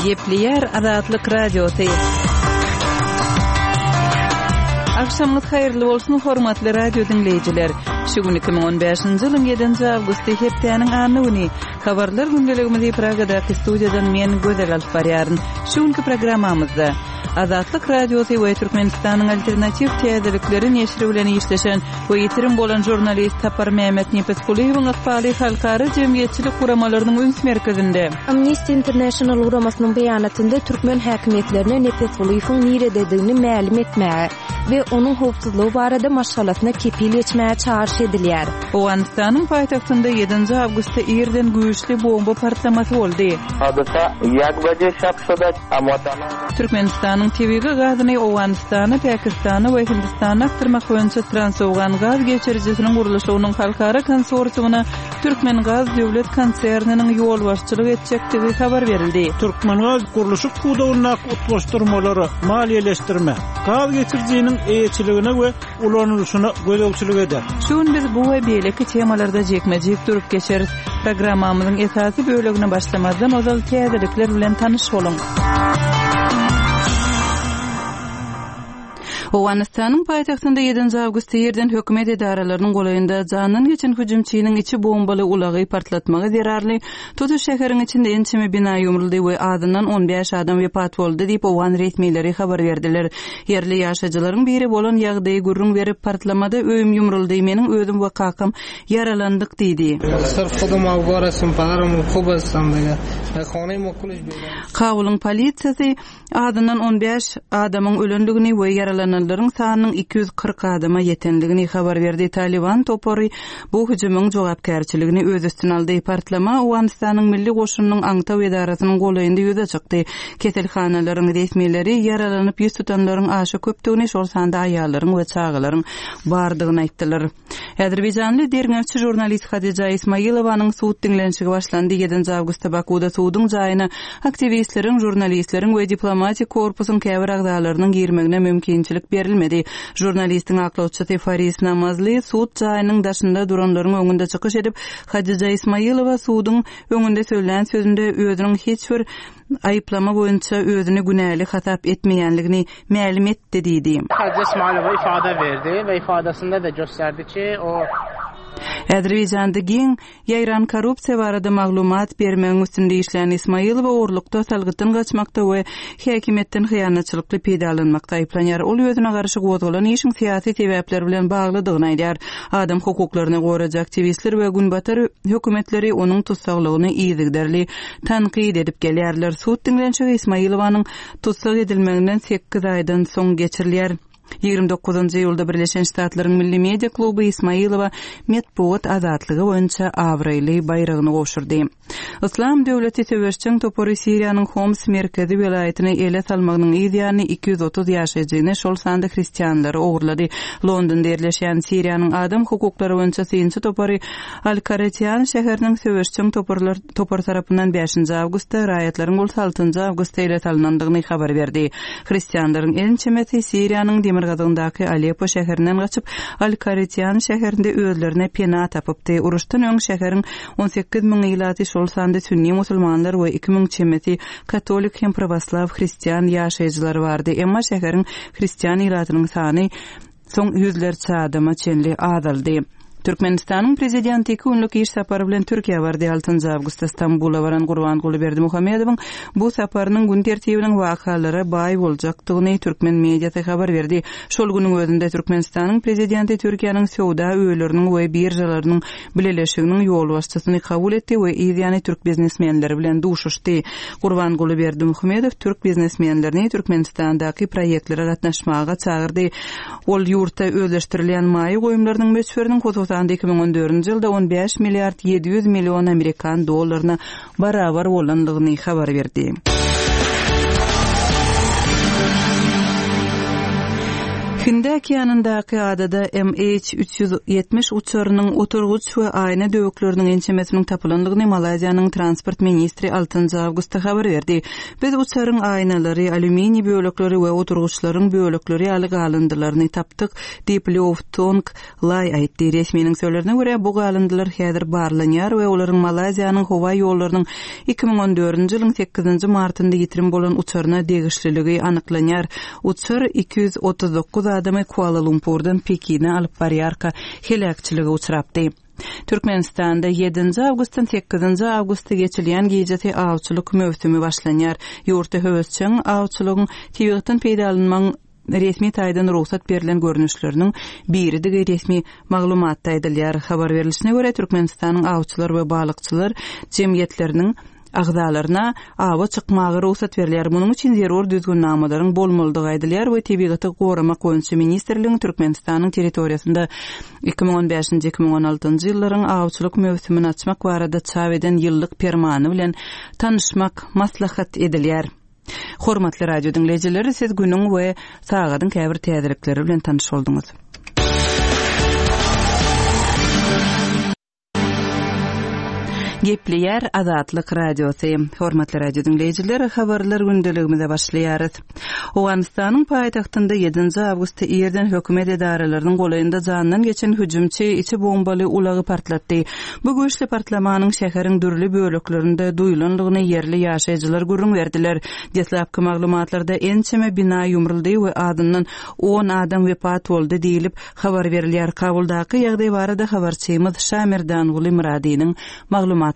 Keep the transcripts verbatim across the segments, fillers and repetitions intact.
Gepleyer Azatlyk Radiosu. Akşamınız hayırlı bolsun hormatly radio dinleyijiler. Şu gün iki bin on beşinji ýylyň ýedinji awgusty hepdeniň anyny habarlar gündeligimizi Pragadaky studiýadan men Gözel Alparýaryn. Şu günki programmamyzda Azatlyk Radiosu we Türkmenistanyň alternativ täzelikleri neşri bilen işleşen we ýetirim bolan jurnalist Tapar Mehmet Nepetkuliýewiň akbaly halkary jemgyýetçilik guramalarynyň öňs merkezinde. Amnesty International guramasynyň beýanatynda türkmen häkimetlerine Nepetkuliýewiň nire dediğini ma'lum etmäge we onuň howpsuzlygy barada maşgalatyna kepil etmäge çağrış edilýär. Owganistanyň paýtagtynda ýedinji awgustda ýerden güýçli bomba partlamasy boldy. Hadisa bir baje şapşada amwatana Türkmenistanyň T V gazyny Owganistany, Pakistany we Hindistany aktyrmak boýunça Transowgan gaz geçirjisiniň gurulşynyň halkara konsorsiumuna Türkmen Gaz döwlet konserniniň ýol başçylyk etjekdigi habar berildi. Türkmen Gaz gurulşy kudawyna utlaşdyrmalary maliýeleşdirme, gaz geçirjisiniň eýetçiligine we ulanýyşyna gözelçilik eder. Şun biz bu we beýleki temalarda jekmejek durup geçeriz. Programmamyzyň esasy bölегine başlamazdan ozal täzelikler bilen tanyş bolun. Owganistanyň paýtagtynda ýedinji awgustda ýerden hökümet edaralarynyň golaýynda janyny geçen hüjümçiniň içi bombaly ulagy partlatmagy zerarly tutuş şäheriniň içinde ençeme bina ýumruldy we adyndan on beş adam wepat boldy diýip Owgan resmiýetleri habar berdiler. Ýerli ýaşaýjylaryň biri bolan ýagdaýy gurrun berip partlamada öýüm ýumruldy, meniň özüm we kakam yaralandyk diýdi. Kabulyň polisiýasy adyndan on beş adamyň ölendigini we yaralananlaryň sanynyň iki yüz kırk adama ýetendigini habar berdi. Taliban topory bu hüjümüň jogapkärçiligini öz üstüne aldy. Partlama Owganistanyň milli goşunynyň Aňtaw edarasynyň golaýynda ýüze çykdy. Keselhanalaryň resmiýetleri yaralanyp ýüz tutanlaryň aşy köpdigini, şol sanda aýallaryň we çagalaryň bardygyny aýtdylar. Azerbaýjanly derňäçi jurnalist Hadiza Ismailowanyň suud dinlenşigi başlandy. ýedinji awgustda Bakuda suudyň jaýyna aktivistleriň, jurnalistleriň we diplomatik korpusyň käbir agdalarynyň girmegine mümkinçilik berilmedi. Jurnalistiň aklawçysy Faris Namazly suud jaýynyň daşynda duranlaryň öňünde çykyş edip, Hadiza Ismailowa suudyň öňünde söýlen sözünde özüniň hiç bir aýyplama boýunça özüni günäli hatap etmeýänligini ma'lum etdi diýdi. Hadiza Ismailowa ifade berdi we ifadasynda da gösterdi ki o Azerbaýjanda giň ýaýran korrupsiýa barada maglumat bermegiň üstünde işleyen Ismailowa orlukda salgytdan gaçmakda we häkimetden hyýanatçylykly peýdalanmakda aýplanýar. Ol özüne garşy gozgulan işiň syýasy sebäpler bilen baglydygyny aýdýar. Adam hukuklaryny goraja aktivistler we günbatar hökümetleri onuň tutsaklygyny ýygyderli tanqid edip gelýärler. Suud dinlenşigi Ismailowanyň tutsak edilmeginden sekiz aýdan soň geçirilýär. ýygrimi dokuzunjy ýylda Birleşen Ştatlaryň Milli Media Kluby Ismailowa medpuat azatlygy boýunça awrayly bayragyny goşurdy. Islam döwleti söwüşçiň topory Siriýanyň Homs merkezi welaýatyny ele salmagynyň ýa iki yüz otuz ýaşaýjyny şol sanda hristianlary ogurlady. Londonda ýerleşen Siriýanyň adam hukuklary boýunça synçy topory Al-Karatiyan şäheriniň söwüşçiň toporlar topor tarapyndan beşinji awgustda raýatlaryň bolsa altynjy awgustda ele salnandygyny habar berdi. Hristianlaryň ençemeti Siriýanyň Demirgazyndaky Aleppo şäherinden gaçyp Al-Karatiyan şäherinde özlerine pena tapypdy. Uruşdan öň şäheriň on sekiz miň ýylaty şol sanda sünni musulmanlar we iki miň çemeti katolik hem provaslav hristian ýaşaýjylary bardy. Emma şäheriň hristian ýylatynyň sany soň ýüzlerçe adama çenli azaldy. Türkmenistanyň prezidenti iki günlük iş sapary bilen Türkiýe bardy. altynjy awgustda Stambula baran Gurbanguly Berdimuhammedowyň bu saparynyň gün tertibiniň wakalary baý boljakdygyny türkmen mediasy habar berdi. Şol günüň özünde Türkmenistanyň prezidenti Türkiýanyň sowda öýleriniň we birjalarynyň bileleşiginiň ýol başçysyny kabul etdi we ýa-ni türk biznesmenleri bilen duşuşdy. Gurbanguly Berdimuhammedow türk biznesmenlerini Türkmenistandaky proýektlere gatnaşmaga çağırdy. Ol ýurtda özleşdirilen maý goýumlarynyň möçberiniň iki bin on dördünjü ýylda on beş milliard yedi yüz milyon Amerikan dollaryna barabar bolandygyny habar berdi. Hindi okeanındaky adada M H üç yüz yetmiş uçarynyň oturguç we aýna döwekleriniň ençemesiniň tapylandygyny Malaziýanyň transport ministri altyncı awgustda habar berdi. Biz uçaryň aýnalary, alümini bölekleri we oturguçlaryň bölekleri ýaly galyndylaryny tapdyk, diýip Loftung Lay aýtdy. Resminiň sözlerine görä bu galyndylar häzir barlanýar we olaryň Malaziýanyň howa ýollarynyň iki ming on dördünji ýylyň sekizinji martynda ýitirim bolan uçaryna degişliligi anyklanýar. Uçar iki yüz otuz dokuz adamy Kuala Lumpurdan Pekine alyp barýarka helakçylyga uçurapdy. Türkmenistanda ýedinji awgustdan sekizinji awgustga geçilýän gijeti awçylyk mövsümi başlanýar. Ýurtda höwesçiň awçylygyň tebigatdan peýda alynmaň resmi taýdan ruhsat berilen görnüşleriniň biri de resmi maglumatda aýdylýar. Habar berilişine görä Türkmenistanyň awçylar we balykçylar jemgyýetleriniň agzalaryna awa çykmagy ruhsat berilýär. Munyň üçin zerur düzgünnamalaryň bolmalydygy aýdylýar we Tebigaty goramak goýunçy ministrliginiň Türkmenistanyň territoriýasynda iki ming on beşinji iki ming on altynjy ýyllaryň awçylyk mövsümini açmak barada çap eden ýyllyk permany bilen tanışmak maslahat edilýär. Hormatly radio dinleýijileri, siz günüň we sagadyň käbir täzelikleri bilen tanyş bolduňuz. Gepleýär Azatlyk radiosy. Hormatly radio dinleýijiler, habarlar gündeligimize başlaýarys. Owganystanyň paýtagtynda ýedinji awgustda ýerden hökümet edaralarynyň golayynda janydan geçen hüjümçi içi bombaly ulagy partlatdy. Bu güýçli partlamanyň şäheriň dürli böleklerinde duýulanlygyny ýerli ýaşaýjylar gürrüň berdiler. Deslapky maglumatlarda ençeme bina ýumruldy we adyndan on adam wepat boldy diýilip habar berilýär. Kabuldaky ýagdaý barada habarçymyz Şamirdan Guly Muradiň maglumat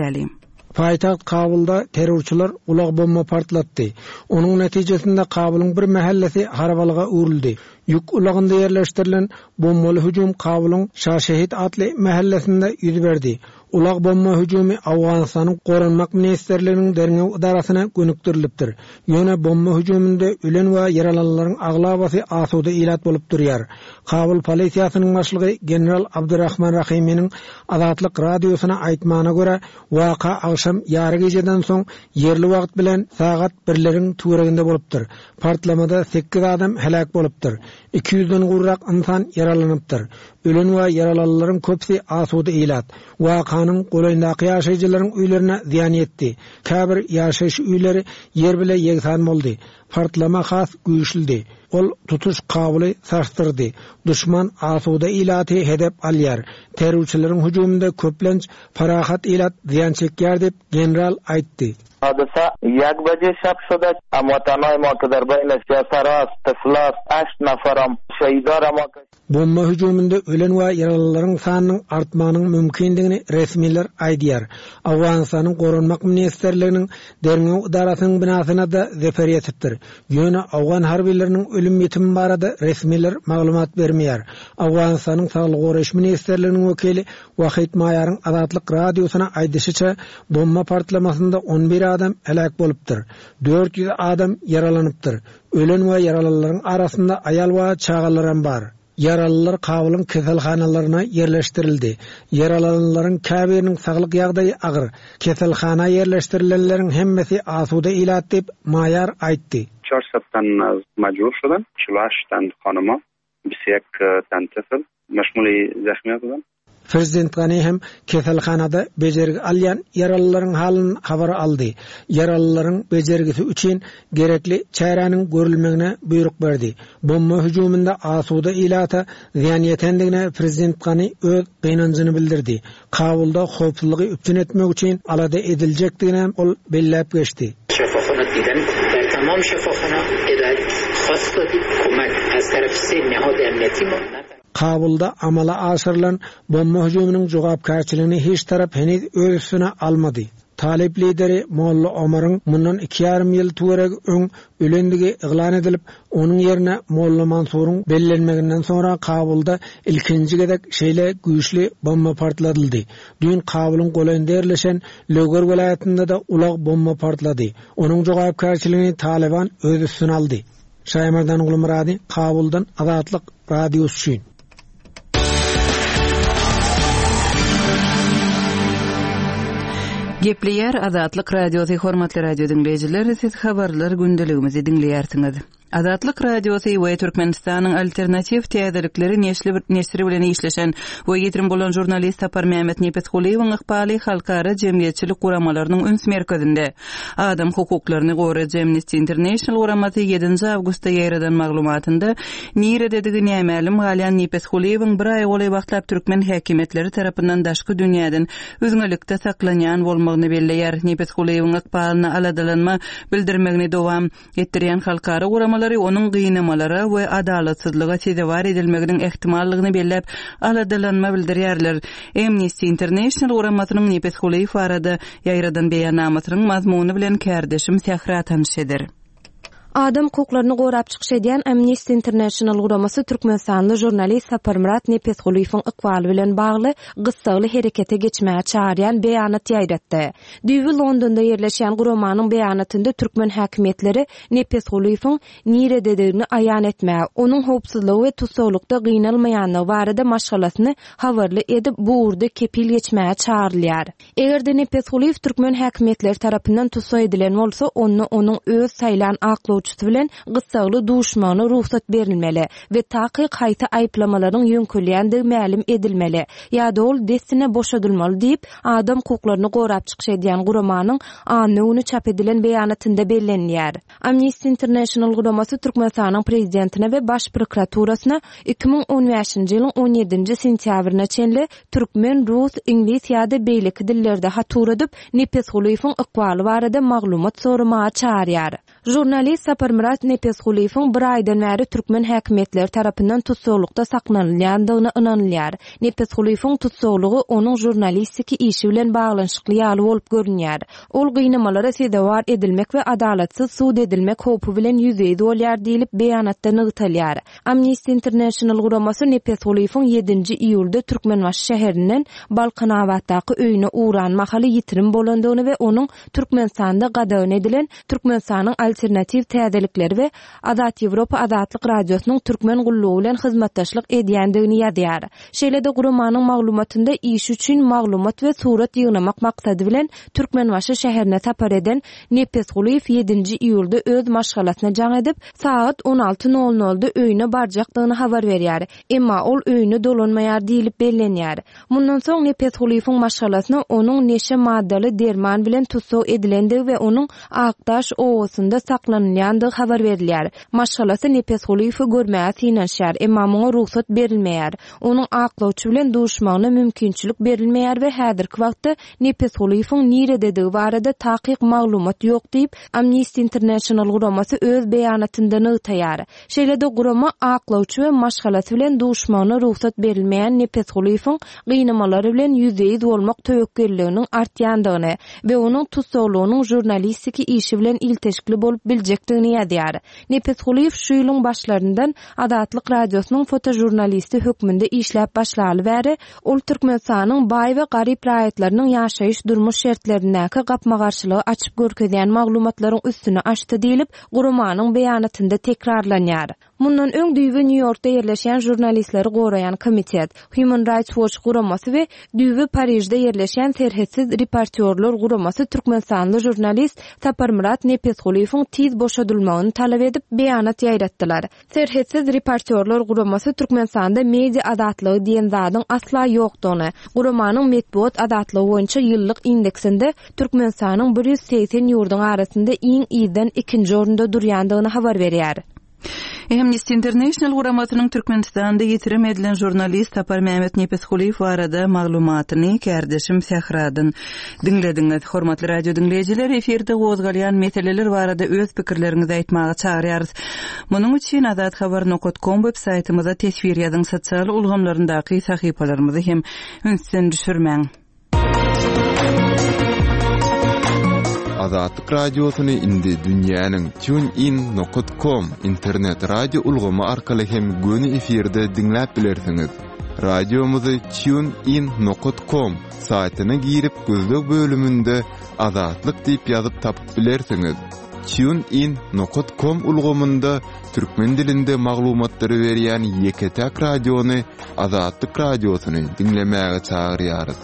Paytaxt Kabulda terrorçular ulag bomba partlatdy. Onuň netijesinde Kabulyň bir mahallesi harabalyga urildi. Yük ulagynda ýerleşdirilen bombaly hüjüm Kabulyň Şahşehit atly mahallesinde ýüz berdi. Ulag bomba hüjümi Awganystanyň Goranmak ministrliginiň derňe idarasyna gönükdirilipdir. Ýöne bomba hüjüminde ölen we ýaralanlaryň aglabasy asuda ilat bolup durýar. Kabul polisiýasynyň başlygy general Abdurrahman Rahiminiň Azatlyk radiosyna aýtmagyna görä, waka agşam ýary geceden soň ýerli wagt bilen sagat birleriň töwereginde bolupdyr. Partlamada sekiz adam helak bolupdyr. iki yüzden gurrak insan yaralanypdyr. Ölen we yaralanlaryň köpsi asuda ilat. Wakanyň goýundaky ýaşaýjylaryň öýlerine ziýan ýetdi. Käbir ýaşaýyş öýleri ýer bilen ýegsan boldy. Partlama has güýçlidi. Ol tutuş kabuly sarstyrdy. Düşman asuda ilaty hedep alýar. Terrorçylaryň hüjüminde köplenç parahat ilat ziýan çekýär dep general aýtdy. حادثه یک بجه شب شده، اما تنهای ما که در بین سیاسراست تفلاس هشت نفرم شهیدار ما bomba hüjüminde ölen we yaralaryň sanynyň artmanyň mümkindigini resmiler aýdýar. Awganystanyň Goranmak ministrliginiň derňe idarasynyň binasyna da zefer ýetipdir. Ýöne Awgan harbileriniň ölüm ýetimi barada resmiler maglumat bermeýär. Awganystanyň saglyk goraş ministrliginiň wekili Wahid Maýaryň Azatlyk radiosyna aýdyşyça bomba partlamasynda on bir adam helak bolupdyr. dört yüz adam yaralanypdyr. Ölen we yaralanlaryň arasynda aýal we çagalar bar. Yaralılar Kabulyň keselhanalaryna ýerleşdirildi. Yaralananlaryň käbiriniň saglyk ýagdaýy agyr. Keselhana ýerleşdirilenleriň hemmesi asuda ilat dep Maýar aýtdy. چهار تن از مجروح شدن، چهل و هشت تن خانما، بیست و یک تن طفل مشمول زخمیات بودن. Prezident Gani hem keselhanada bejergi alyan yaralılaryň halyny habar aldy. Yaralylaryň bejergisi üçin gerekli çäranyň görülmegine buyruk berdi. Bomba hüjüminde asuda ilata ziýan ýetendigine Prezident Gani öz gynanjyny bildirdi. Kabulda howpsuzlygy üpçün etmek üçin alada ediljekdigine ol belläp geçdi. Şeffaflyk diýen tamam şeffaflyk edildi. Hassaty komak az tarapy nehad emniyeti Kabulda amala aşyrylan bomba hüjüminiň jogapkärçiligini hiç tarap heniz öz üstüne almady. Talip lideri Molla Omaryň mundan iki ýarym ýyl töwereg öň ölendigi iglan edilip, onuň ýerine Molla Mansuryň bellenmeginden sonra Kabulda ilkinji gedek şeýle güýçli bomba partladyldy. Dün Kabulyň golanynda ýerleşen Löger welaýatynda da ulag bomba partlady. Onuň jogapkärçiligini Taliban öz üstüne aldy. Şaýmardan Guly Muradi, Kabuldan Azatlyk radiosy. Gepleýär Azatlyk radiosy, hormatly radio dinleýijiler, siz habarlar gündeligimizi dinleýärsiňiz. Azatlyk radiosu we Türkmenistanyň alternativ täzelikleri neşri bilen işleşen we ýetirim bolan jurnalist Tapar Mehmet Nepetguliýewiň ykbaly halkara jemgyýetçilik guramalarynyň üns merkezinde. Adam hukuklaryny goraýan Amnesty International guramaty ýedinji awgustda ýaýradan maglumatynda nirede degi nämälim Galyan Nepetguliýewiň bir ay goly wagtlap türkmen häkimetleri tarapyndan daşky dünýäden özüňelikde saklanýan bolmagyny belleýär. Nepetguliýewiň ykbalyna aladalanma bildirmegini dowam etdirýän halkara guramalar onun gynamalara we adalatsızlyga tezewar edilmeginiň ehtimallygyny bellep aladalanma bildirýärler. Amnesty International uramatynyň Nepetguliýew barada ýaýradan beýannamatynyň mazmuny bilen kärdeşim Sehra tanışdyr. Adam hukuklaryny gorap çykyş edýän Amnesty International guramasy Türkmenistanly jurnalist Tapar Mehmet Nepetguliýewiň ykbaly bilen bagly gyssaly herekete geçmäge çağırýan beýanat ýaýratdy. Düýbi Londonda ýerleşýän guramanyň beýanatynda türkmen häkimetleri Nepetguliýewiň nirededigini aýan etmäge, onuň howpsuzlygy we tutsawlykda gynalmaýanlygy barada maşgalasyny habarly edip bu urda kepil geçmäge çağırylýar. Egerde Nepetguliýew türkmen häkimetleri tarapyndan tutsaw edilen bolsa, onu onuň öz saýlan aklawçy bilen gyssaly duşmany ruhsat berilmeli we takyk haýta aýplamalaryň ýönkülýändigi mälim edilmeli. Ýa-da ol desine boşadylmaly diýip adam hukuklaryny gorap çykyş edýän guramanyň anyny çap edilen beýanatynda bellenýär. Amnesty International guramasy Türkmenistanyň prezidentine we baş prokuraturasyna iki ming on beşinji ýylyň on ýedinji sentýabrynda çenli türkmen, rus, inglis ýa-da beýleki dillerde hatur edip Nepetguliýewiň ykbaly barada maglumat soramagy çağırýar. Jurnalist Tapar Mehmet Nepetguliýewiň bir aýdan bäri türkmen häkimetleri tarapyndan tutsawlykda saklanylýandygyna ynanylýar. Nepetguliýewiň tutsawlygy onuň jurnalistiki işi bilen baglanşykly ýaly bolup görünýär. Ol gynamalara tezewar edilmek we adalatsyz suud edilmek howpy bilen ýüzeyde bolýar diýilip beýanatda nygytalýar. Amnesty International guramasy Nepetguliýewiň ýedinji iýulda Türkmenbaşy şäherinden Balkanawatdaky öýüne uğran mahaly ýitirim bolandygyny we onuň Türkmenistanda gadawn edilen Türkmenistanyň alternativ täzelikleri we Azat Ýewropa Azatlyk radiosynyň türkmen gullugy bilen hyzmatdaşlyk edýändigini ýazýar. Şeýle-de guramanyň maglumatynda iş üçin maglumat we surat ýygnamak maksady bilen Türkmenbaşy şäherine tapar eden Nepetguliýew ýedinji iýulda öz maşgalasyna jaň edip saat on alty nol nolda öýüne barjakdygyny habar berýär. Emma ol öýüne dolanmaýar diýilip bellenýär. Mundan soň Nepetguliýewiň maşgalasyna onuň neşe maddali derman bilen tutsaw edilendigi we onuň Akdaş owasynda saklanýandygy habar berilýär. Maşgalasy Nepetguliýewi görmäge synanşýar, emma muňa ruhsat berilmeýär. Onuň aklawçy bilen duşmanyna mümkinçilik berilmeýär we häzirki wagtda Nepetguliýewiň nirededigi barada takyk maglumat ýok diýip Amnesty International guramasy öz beýanatynda nytaýar. Şeýle-de gurama aklawçy we maşgalasy bilen duşmanyna ruhsat berilmeýän Nepetguliýewiň gynamalary bilen ýüzeyde bolmak töwekkülliginiň artýandygyny we onuň tutsawlygynyň jurnalistiki işi bilen ilteşikli bolup biljekdigini ýazýar. Nepetguliýew şu ýylyň başlaryndan Azatlyk radiosynyň fotojurnalisti hökmünde işläp başlaly bäri ol Türkmenistanyň baý we garyp raýatlarynyň ýaşaýyş durmuş şertlerindäki gapmagarçylygy açyp görkezýän maglumatlaryň üstüne açdy diýilip guramanyň beýanatynda tekrarlanýar. Mundan öň düýbi New Yorkda ýerleşýän jurnalistleri goraýan komitet, Human Rights Watch guramasy we düýbi Parijde ýerleşýän Terhetsiz reportyorlar guramasy Türkmenistanly jurnalist Tapar Mehmet Nepetguliýewiň tiz boşadylmagyny talap edip beýanat ýaýratdylar. Terhetsiz reportyorlar guramasy Türkmenistanda media azatlygy diýen zadyň asla ýokdugyny, guramanyň medeniýet azatlygy boýunça ýyllyk indeksinde Türkmenistanyň bir ýüz seksen ýurduň arasynda iň ýydan ikinji orunda durýandygyny habar berýär. Amnesty International guramatynyň Türkmenistanda ýetirim edilen jurnalist Tapar Mehmet Nepetguliýew barada maglumatyny kärdeşim Sehradan dinlediňiz. Hormatly radio dinleýijiler, eferde gozgalýan meseleler barada öz pikirleriňizi aýtmagy çağırýarys. Munyň üçin azat habar nokta com web saýtymyza tesvir ýazyň, sosial ulgamlaryndaky sahypalarymyzy hem ünsden düşürmäň. Azatlyk radiosyny indi dünýäniň TuneIn nokta com internet radio ulgamy arkaly hem göni eferde dinläp bilersiňiz. Radiomuzy TuneIn nokta com saýtyna girip gözlük bölümünde Azatlyk diýip ýazyp tapyp bilersiňiz. TuneIn nokta com ulgamynda türkmen dilinde maglumatlary berýän ýeketäk radiony Azatlyk radiosyny dinlemäge çağırýarys.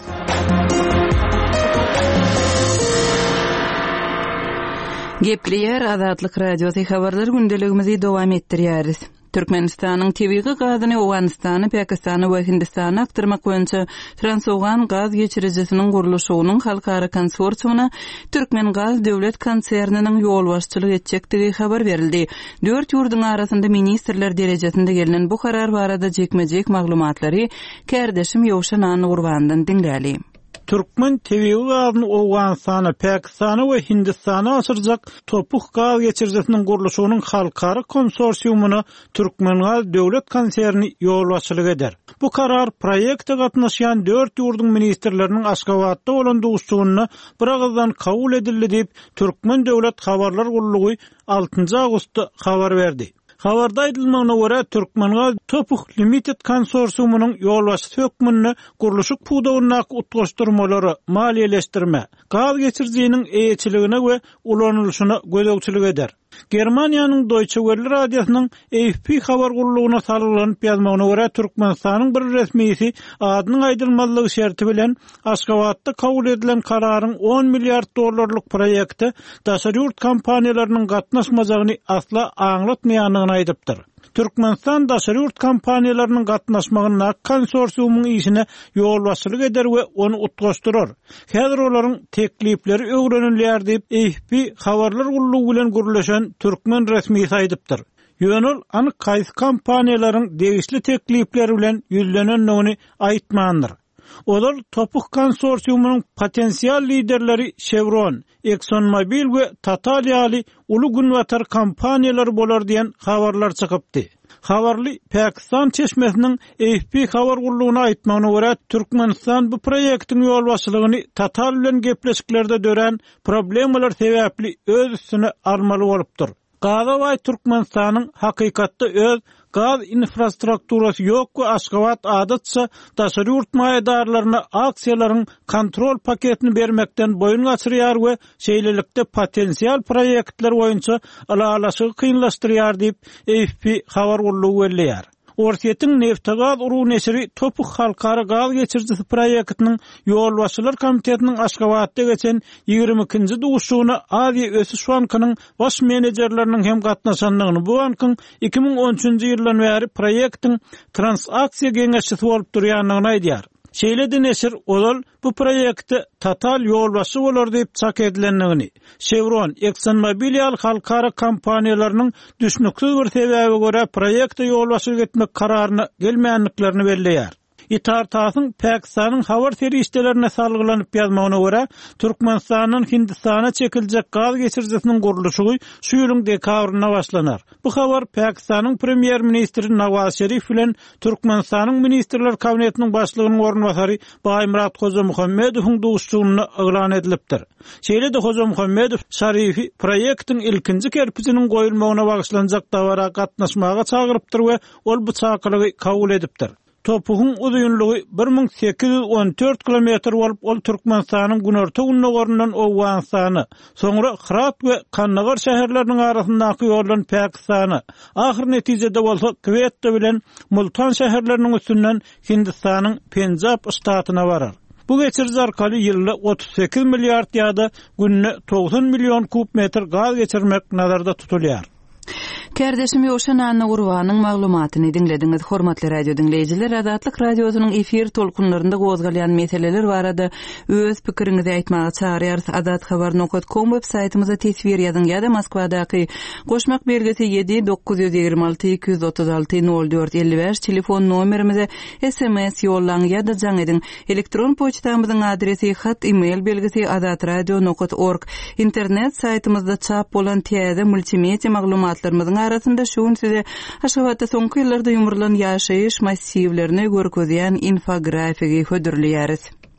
Gepliyer Azatlyk Radiosu habarlar gündeligimizi dowam etdirýäris. Türkmenistanyň tebigy gazyny Owganystany, Pakistany we Hindistany aktyrmak boýunça Transowgan gaz geçiricisiniň gurulşynyň halkara konsorsiumuna Türkmen Gaz döwlet konserniniň ýol başçylyk etjekdigi habar berildi. Dört ýurdun arasynda ministrler derejesinde gelinen bu karar barada jekmejek maglumatlary Kerdeşim Ýowşan Gurbandan dinläli. Türkmen tebigy gazyny Owganystany, Pakistany we Hindistany aşyrjak topuk gaz geçiricisiniň gurulşynyň halkara konsorsiumuna Türkmen Gaz döwlet konserni ýol başçylyk eder. Bu karar proýekde gatnaşýan dört ýurdun ministrleriniň Aşgabatda bolan duguşçygyna bir agzdan kabul edildi diýip Türkmen döwlet habarlar gurulugy altynjy awgustda habar berdi. Habarda aýdylmagyna görä Türkmen Gaz Topuk Limited konsorsiumynyň ýolbaşçy hökmüni gurulşyk puwdawyna utgaşdyrmalary maliýeleşdirme, gaz geçirjiginiň eýetçiligine we ulanylşyna gödegçilik eder. Germaniýanyň Deutsche Welle radiosynyň A F P habar guruluşyna salgylanyp ýazmagyna görä Türkmenistanyň bir resmisi adynyň aýdylmazlygy şerti bilen Aşgabatda kabul edilen kararyň on milliard dollarlyk proýekti daşary ýurt kompaniýalarynyň gatnaşmajagyny asla aňlatmaýanyny aýdypdyr. Türkmenistan daşary ýurt kompaniýalarynyň gatnaşmagyna konsorsiumyň işine ýol başçylyk eder we onu utgaşdyrar. Häzir olaryň teklipleri öwrenilýär diýip A F P habarlar gurulugy bilen gurulşan Türkmen resmisi aýdypdyr. Ýönül anyk kaýsy kompaniýalaryň degişli teklipleri bilen ýüzlenendigini aýtmandyr. Olar Topuk konsorsiumynyň potensial liderleri Chevron, ExxonMobil we Total ýaly uly günwatar kompaniýalary bolar diýen habarlar çykypdy. Habarly Pakistan çeşmesiniň A F P habar gurulugyna aýtmagyna görä Türkmenistan bu proýektiň ýol başçylygyny Total bilen gepleşiklerde dören problemalar sebäpli öz üstüne almaly bolupdyr. Gaza Türkmenistanyň hakykatda öz gaz infrastrukturasy ýok we Aşgabat adatça daşary ýurt maýdarlaryna aksiýalaryň kontrol paketini bermekden boýun gaçyrýar we şeýlelikde potensial proýektler boýunça alalaşygy kynlaşdyrýar diýip A F P habar gurulugy belleýär. Orsiýetiň Neftagaz uruw neşri Topuk halkara gaz geçirjisi proýektiniň ýol başçylar komitetiniň Aşgabatda geçen ýigirmi ikinji duguşygyna Aziýa Ösüş bankynyň baş menejerleriniň hem gatnaşanlygyny bu bankyň iki ming on üçinji ýyldan bäri proýektiň transaksiýa geňeşçisi bolup durýanlygyny aýdýar. Şeýledi neşir olal bu proýekde Total ýolbaşçy bolar diýip çak edilendigini, Chevron, ExxonMobil ýaly halkara kompaniýalarynyň düşnüksiz bir sebäbe görä proýekde ýolbaşçylyk etmek kararyna gelmeýänliklerini belleýär. İtartasyň Pakistanyň habar terişdelerine salgylanyp ýazmagyna görä Türkmenistanyň Hindistana çekiljek gaz geçirjisiniň gurulşy şu ýylyň dekabryna başlanar. Bu habar Pakistanyň premier ministri Nawaz Şerif bilen Türkmenistanyň ministrler kabinetiniň başlygynyň ornwasary Baýmurat Hojamuhammedowyň duguşçylygyna eglan edilipdir. Şeýle-de Hojamuhammedow Şerifi proýektiň ilkinji kerpiciniň goýulmagyna bagyşlanjak dawara gatnaşmaga çagyrypdyr we ol bu çakyrygy kabul edipdir. Topuğun uzunluğu bir ming sekiz yüz on dört kilometr bolup ol Türkmenistanyň günorta unnugorundan Owganystany, soňra Hirat we Kannagar şäherleriniň arasyndaky ýoldan Pakistany, ahir netijede bolsa Quetta bilen Multan şäherleriniň üstünden Hindistanyň Penjab ştatyna barar. Bu geçirji arkaly ýylda otuz sekiz milliard ýa-da günne doksan million kubmetr gaz geçirmek nazarda tutulýar. Kerdeşim Ýowşan Gurbanyň maglumatyny dinlediňiz. Hormatly radio dinleýijiler, Azatlyk radiosynyň efir tolkunlarynda gozgalýan meseleler barada öz pikiriňizi aýtmagy çağırýarys. azat habar nokta com websaytymyza tesbir ýazyň ýa-da Moskwadaky goşmak belgesi yedi dokuz yüz ýigirmi alty iki yüz otuz alty nol dört elli beş telefon nomerimize S M S ýollaň ýa-da jaň edin. Elektron poçtamyzyň adresi hat email belgesi azatradio nokta org. Internet saytymyzda çap bolan täze multimedia maglumatlarymyzyň arasında şuun size Aşgabatda soňky ýyllarda ýumurlan ýaşaýyş massivlerini görkezýän infografiki hödürlýäris.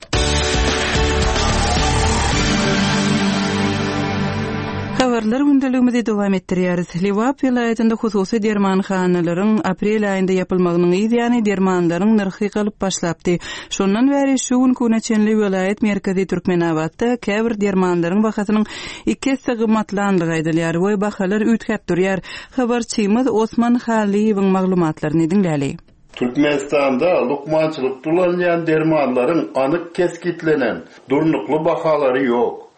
Habarlar gündeligimizi dowam etdirýäris. Liwap vilayetinde hususy dermanhanalaryň aprel aýynda ýapylmagynyň ýa-ni dermanlaryň narhy galyp başlapdy. Şondan bäri şu gün Kuneçenli vilayet merkezi Türkmenabadda käbir dermanlaryň bahasynyň iki hisse gymmatlandygy aýdylýar we bahalar ütkep durýar. Habarçymyz Osman Haliýewiň maglumatlaryny dinläli. Türkmenistanda lukmançylyk tutulanýan dermanlaryň anyk keskitlenen durnukly bahalary ýok.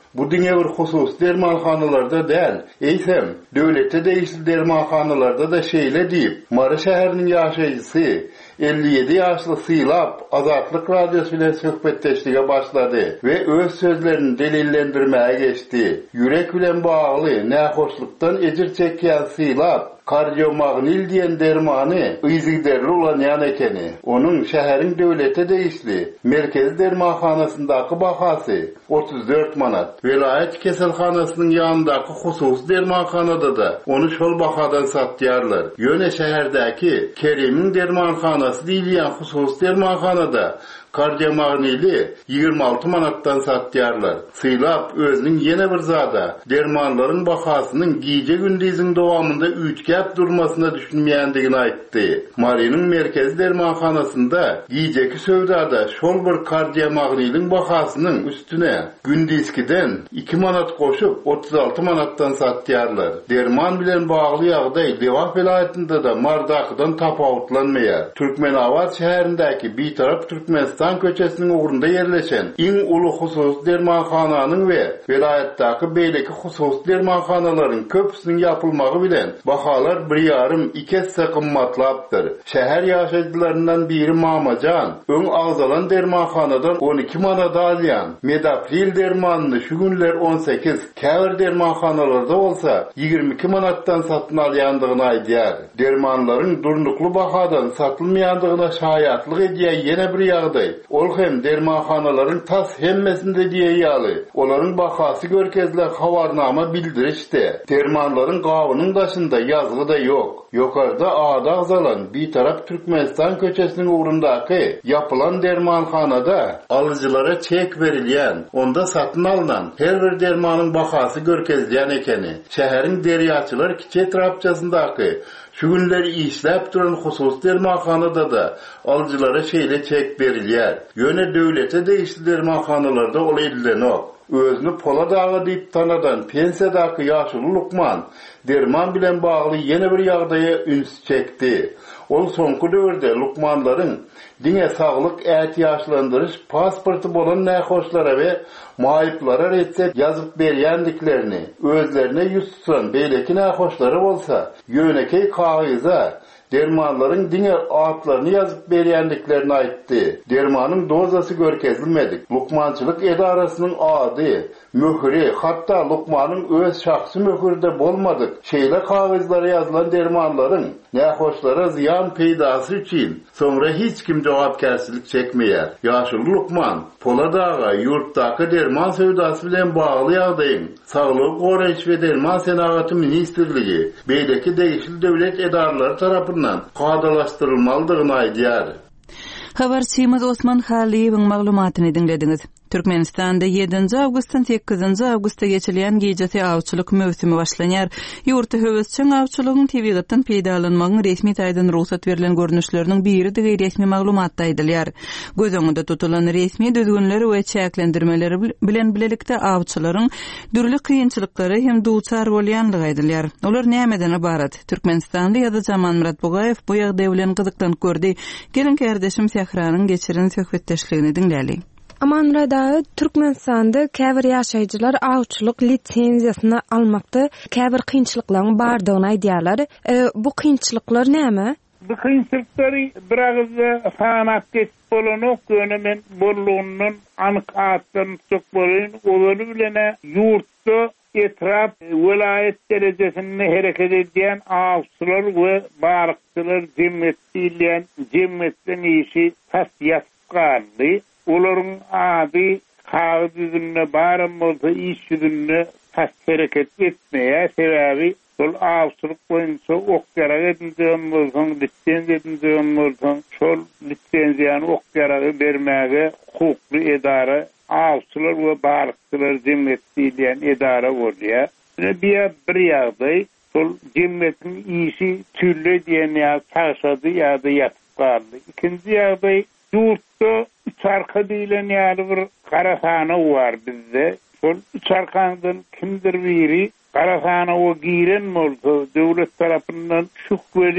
Bu dünya bir husus dermanxanalarda değil, eysem, dövlette değişli dermanxanalarda da şeyle deyip, Mara şäheriniň ýaşaýjysy elli ýedi ýaşly Sylap Azatlyk radiosu bilen söhbetdeşlige başlady we öz sözlerini delillendirmäge geçdi. Ýürek bilen bagly nähoşlykdan ejir çekýän Sylap kardiomagnil diýen dermany yzygiderli olan ýan ekeni. Onuň şäheriň döwlete değişli merkez dermanxanasyndaky bahasy otuz dört manat. Vilayet keselhanasynyň ýanyndaky husus dermanxanada da onu şol bahadan satýarlar. Ýöne şäherdäki Kerimiň dermanxanasy diýilýän husus dermanxanada kardiomagnili ýygrimi alty manatdan satýarlar. Sylap özüniň ýene bir zada dermanlaryň bahasynyň giýje gündiziň dowamında üçgäp durmasyna düşünmeýändigini aýtdy. Marynyň merkez dermanxanasynda giýjeki sowdada şol bir kardiomagniliň bahasynyň üstüne gündizkiden iki manat goşup otuz alty manatdan satýarlar. Derman bilen bagly ýagdaý Lewap vilayetinde de Mardakdan tapawutlanmaýar. Türkmenabad şäherindäki bitarap Türkmenistan köçesiniň ugrunda yerleşen iň uly husus dermanxananyň we vilayetdäki beýleki husus dermanxanalaryň köpüsiniň ýapylmagy bilen bahalar bir ýarym iki hisse kymmatlapdyr. Şäher ýaşaýjylaryndan biri Mamajan öň agzalan dermanxanadan on iki manat alýan. Medapril dermanyny şu günler on sekiz, käbir dermanxanalarda bolsa ýygrimi iki manatdan satyn alýandygyny aýdýar. Dermanlaryň durnukly bahadan satylmaýandygyna şaýatlyk edýän ýene bir ýagdaý. Ol hem dermanxanalaryň tas hemmesinde diýýäli. Olaryň bahasy görkezler habarnama bildirişde. Dermanlaryň gabynyň daşynda ýazgy da ýok. Ýokarda ada agzalan bitarap Türkmenistan köçesiniň ugrundaky ýapylan dermanxanada alyjylara çek berilýän, onda satyn alynan her bir dermanyň bahasy görkezilýän ekeni. Şäheriň derýaçylar kiçi etrapçasyndaky şu günleri işläp duran husus dermanxanada da alyjylara şeýle çek berilýär. Ýöne döwlete değişli dermanxanalarda ol edilenok. Özünü Pola Dağı diýip tanadan pensiýadaky ýaşuly Lukman derman bilen bagly ýene bir ýagdaýa üns çekdi. Ol soňky döwürde Lukmanlaryň diňe saglyk ähtiýaçlandyryş pasporty bolan nähoşlara we maýyplara retsept ýazyp berýändiklerini özlerine ýüz tutan beýleki nähoşlary bolsa ýönekey kagyza dermanlaryň diňe atlaryny ýazyp berýändiklerini aýtdy. Dermanyň dozasy görkezilmedik. Lukmançylyk edarasynyň ady, möhüri, hatda Lukmanyň öz şahsy möhürde bolmadyk. Şeýle kagyzlara ýazylan dermanlaryň nähoşlara ziýan peýdasy üçin soňra hiç kim jogapkärçilik çekmeýär. Ýaşuly Lukman Pola Dağı ýurtdaky derman sowdasy bilen bagly ýagdaýyň Saglyk goraýyş we derman senagaty ministrligi beýleki değişli döwlet edaralary tarapyndan gadalaşdyrylmalydygyny aýdýar. Habarçymyz Osman Haliýewiň maglumatyny dinlediňiz. Türkmenistanda yedinji awgustdan sekizinji awgustga geçilýän giýjesi awçylyk mövsümi başlanýar. Ýurtda höwesçiň awçylygyň tebigatdan peýdalanmagyň resmi taýdan ruhsat berilen görnüşleriniň biri de resmi maglumatda aýdylýar. Göz öňünde tutulan resmi düzgünleri we çäklendirmeleri bilen bilelikde awçylaryň dürli kynçylyklary hem duçar bolýanlygy aýdylýar. Olar nämeden ibarat? Türkmenistanda ýa-da Jaman Murat Bogaýew bu ýagdaý bilen gyzykdan gördi. Gelin kardeşim Sehranyň geçiren söhbetdeşligini dinläli. Aman rada Türkmenistanda käbir ýaşaýjylar awçylyk lisenziýasyny almakda käbir kynçylyklaryň bardygyny aýdýarlar. E, bu kynçylyklar näme? Bu kynçylyklary bir agzda sanat geçip bolanok gönemen bollugynyň anyk atlaryny çok bolýan, olar bilen ýurtda etrap vilayet derejesinde hereket edýän awçylar we barykçylar jemgyýetdilen jemgyýetden işi tasýat gardy. Olaryň ady kağıt yüzünde barym bolsa iş yüzünde tas hereket etmeýär. Sebäbi şol awçylyk boýunça okýara edilýän bolsaň, lisenziýa edilýän bolsaň, şol lisenziýany okýara bermäge hukukly edara awçylar we barykçylar jemgyýetdilen edara bolýar. Bir bir ýagdaý şol jemgyýetiň işi türli diýen ýa taşady ýa-da ýatyp gardy. İkinji ýagdaý ýurtda çarka diýilen ýaly bir garahana bar bizde. Şol çarkandan kimdir biri garahana we giren bolsa döwlet tarapyndan şukweli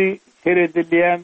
seredilen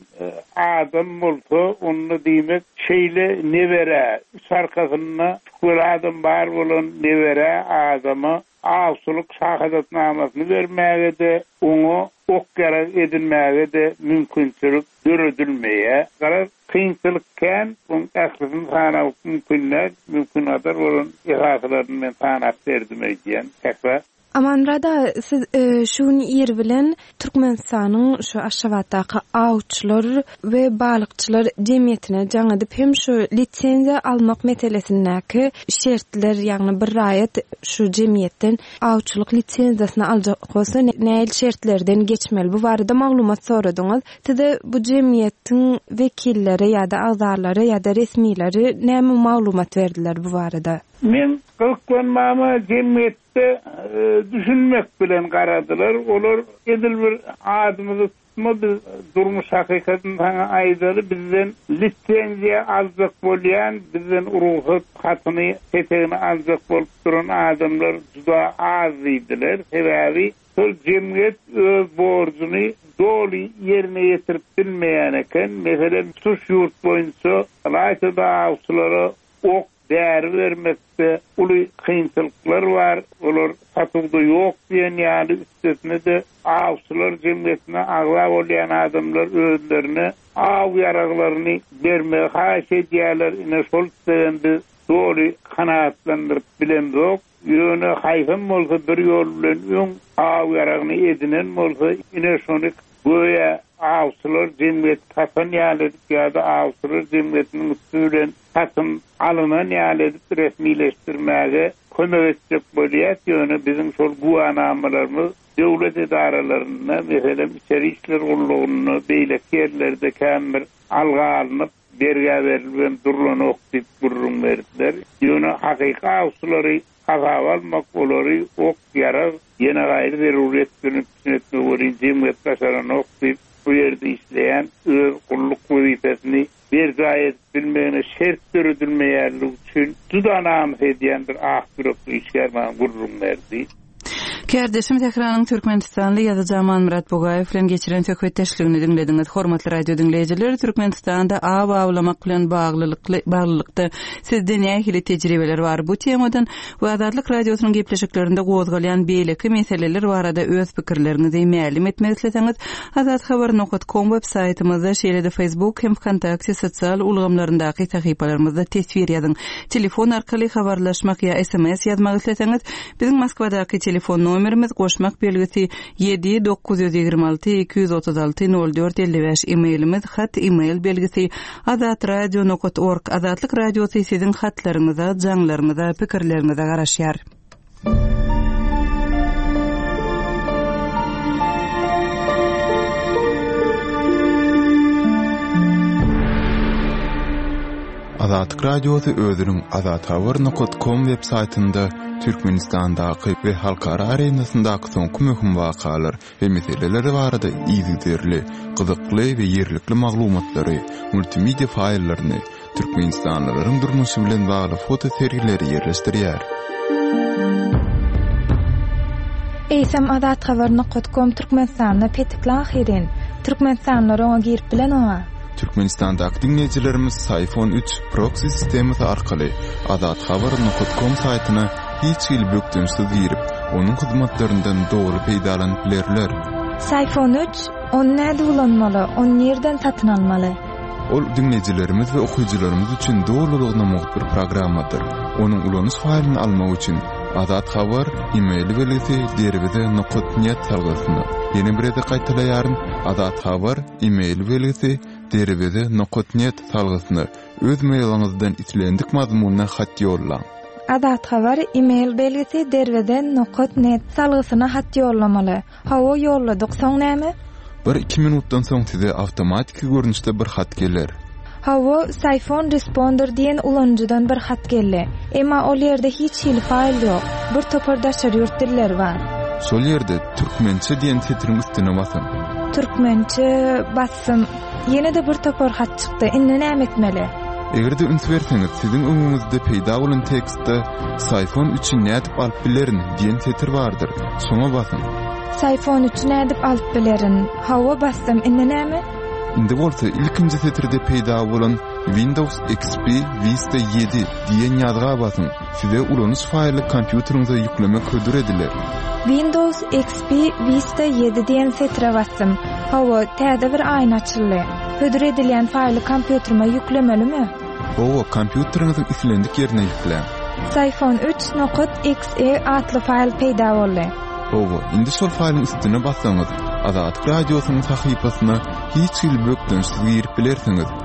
adam bolsa onu diýmek şeýle nebere sarkasynda şol adam bar bolan nebere adama awsuluk şahadatnamasyny bermäge de onu ok gerek edilmäge de mümkinçilik görüdülmeýe garaz kynçylykken bu ählini sana mümkinler mümkin adar bolan ihatalarını men tanap berdim diýen täze. Amanrada siz e, şunu yer bilen Türkmenistanyň şu aşawatdaky awçylar we balıkçılar jemgyýetine jaňadyp hem şu lisenziýa almak meselesindäki şertler ýagny bir raýat şu jemgyýetden awçylyk lisenziýasyny aljak bolsa näil şertlerden geçmeli bu barada maglumat soradyňyz. Size bu jemgyýetiň wekilleri ýa-da agzarlary ýa-da resmiýleri näme maglumat berdiler bu barada? Men gyklanmama jemgyýetde e, düşünmek bilen garadylar. Olar edil bir adymyzy tutmady durmuş hakykatyn taňa aýdary bizden lisenziýa aljak bolýan, bizden ruhsat hatyny tetegini aljak bolup duran adamlar juda az idiler. Sebäbi şol jemgyýet öz borcuny doli yerine ýetirip bilmeýän eken, meselem suç ýurt boýunça raýatda awçylara ok değer vermekte uly kynçylyklar var. Olar satygda ýok diýen ýaly üstesine de awçylar jemgyýetine agla bolýan adamlar özlerine aw ýaraglaryny bermegi haýş edýärler. Ine şol sebäpli doli kanaatlandyryp bilen ýok. Ýöne haýhym bolsa bir ýol bilen öň aw ýaragyny edinen bolsa ine şonu goýa awçylar jemgyýet tatan ýaly ýa-da awçylar jemgyýetiniň üstünden tatym alynan ýaly resmileşdirmäge kömek etjek bolýar. Ýöne biziň şol guwanamalarymyz döwlet idaralaryna, meselem içeri işler gullugyny beýle yerlerde kämir alga alınıp berge berilýän durlan okdyp burrun berdiler. Ýöne hakyky awçylary Azawal makulori ok yarar yine gayrı zaruret günüp sünnetli orin cemiyet kaşaran okdyp bu yerde işleyen öz kulluk vazifesini bir gayet bilmeyene şert görüdülmeyerlik üçün tudanam ediyen bir ah büroklu işgerman gurrum verdi. Kerdeşim tekrarın Türkmenistanlı ýazyjy Aman Murat Bogaýew bilen geçiren söhbetdeşligini dinlediňiz. Hormatly radio dinleýijiler, Türkmenistanda aw awlamak bilen baglylykly baglylykda sizde nähili tejribeler bar bu temadan we Azadlyk radiosynyň gepleşiklerinde gozgalýan beýleki meseleler barada öz pikirlerinizi mälim etmek isleseňiz azad habar nokta com web saytymyzda şeýle-de Facebook hem Kontakty sosial ulgamlaryndaky sahypalarymyzda tesvir ýazyň. Telefon arkaly habarlaşmak ýa S M S ýazmak isleseňiz biziň Moskwadaky telefon numerimiz goşmak belgisi yedi dokuz yüz ýygrima alty iki yüz otuz alty nol dört elli beş, emailimiz hat email belgisi azatradio nokta org. Azatlyk radiosy siziň hatlaryňyza, jaňlaryňyza, pikirleriňize garaşýar. Azatlyk radiosu özüniň azathabar nokta com web saytynda Türkmenistandaky we halkara arenasyndaky soňky möhüm wakalar we meseleleri barada ýygyderli, gyzykly we ýerlikli maglumatlary, multimedia faýllaryny, türkmenistanlylaryň durmuşy bilen bagly foto seriýleri ýerleşdirýär. Eýsem azathabar nokta com Türkmenistanda petikla ahirin. Türkmenistanlylar oňa girip bilen oňa. Türkmenistandaky dinleýijilerimiz iPhone üç proxy sistemi arkaly azathabar nokta com saýtyna hiç il bökdünsiz girip, onun hyzmatlaryndan dogry peýdalanyp bilerler. iPhone üç, onu näde ulanmaly, onu nerden satyn almaly? Ol dinleýijilerimiz we okuýjylarymyz üçin dogrulygyna mogat bir programmadyr. Onuň ulanys faýlyny almak üçin Azat Habar e-mail belgisi derwede nokta net salgysyny. Ýene bir ede gaýtalaýaryn Azat Habar e-mail belgisi derwede nokta net salgysyny öz mailyňyzdan itilendik mazmununa hat ýollaň. Azat Habar e-mail belgisi derwede nokta net salgysyna hat ýollamaly. Hawa ýolladyk soň näme? Bir iki minutdan soň size awtomatik görnüşde bir hat geler. Hawa iPhone Responder diýen ulanjydan bir hat geldi. Emma ol ýerde hiç hil faýl ýok. Bir topardaşar ýurt diller bar. Şol ýerde türkmençe diýen setiriň üstüne basam. Türkmençe bassam, ýene-de bir topar hat çykdy. Indi näme etmeli? Egerde üns berseňiz, siziň öňüňizde peýda bolan tekstde iPhone üçin nädip alyp bilerin diýen setir bardyr. Şoňa basın. iPhone üç nädip alyp bilerin? Hawa bassam indi näme? Indi bolsa ilkinji setirde peýda bolan Windows X P Vista yedi diýen ýazga basyň. Size ulanys faýly kompýuteriňize ýükleme ködür ediler. Windows X P Vista yedi diýen setire bassam. Hawa täze bir aýna açyldy. Ködür edilen faýly kompýuterime ýüklemelimi? Owa kompýuteriňiziň islendik ýerine ýüklen. iPhone üç nokta X E adly faýl peýda boldy. Owa indi şol faýlyň üstüne bassaňyz, Azat Radiosynyň sahypasyna hiç il bökdünsiz girip bilersiňiz.